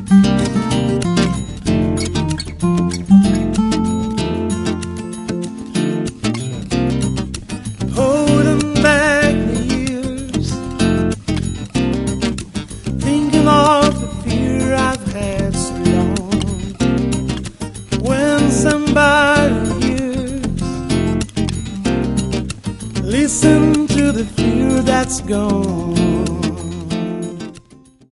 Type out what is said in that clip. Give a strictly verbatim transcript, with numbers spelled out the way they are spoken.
Holding back the years, thinking of the fear I've had so long. When somebody hears, listen to the fear that's gone.